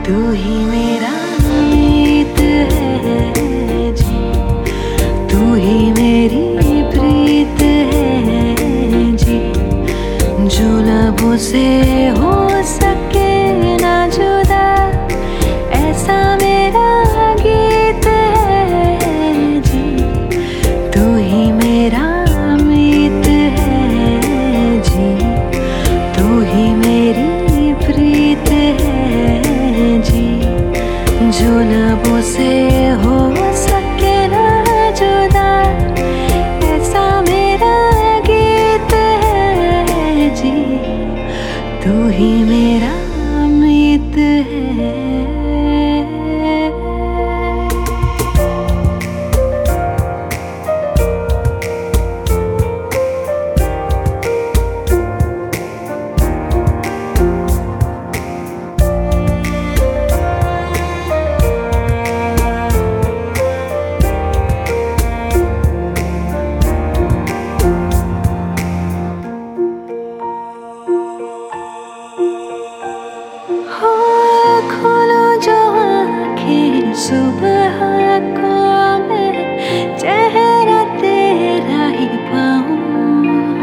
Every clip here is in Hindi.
तू ही मेरा मीत है जी, तू ही मेरी प्रीत है जी। जो लबों से हो सके ना जुदा, ऐसा मेरा गीत है जी। तू ही मेरा मीत है जी, तू ही मेरी प्रीत है जी। जो लबों से हो सके ना जुदा, ऐसा मेरा गीत है जी। तू ही मेरा मीत है। सुबह को मैं चेहरा तेरा ही पाऊं,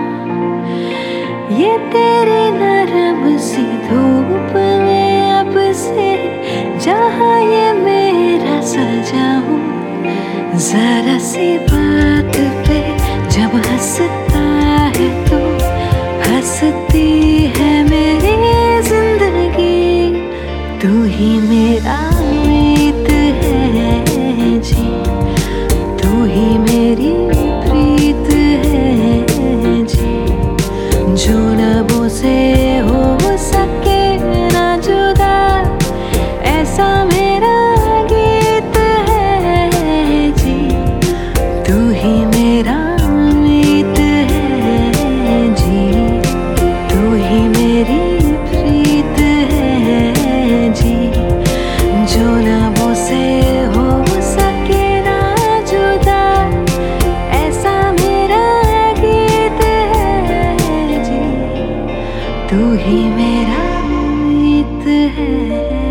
ये तेरी नरम सी धूप में अब से जहाँ ये मेरा सजाऊं। जरा सी बात पे जब हंसता है तो हंसती है मेरी जिंदगी। तू ही मेरा मीत है जी, तू ही मेरी प्रीत है जी। जो लबों से हो सके ना जुदा, ऐसा मेरा गीत है जी। तू ही मेरा मीत है जी, तू ही मेरी प्रीत है जी। जो लबों से हो सके ना जुदा, ऐसा मेरा गीत है जी। तू ही मेरा मीत है।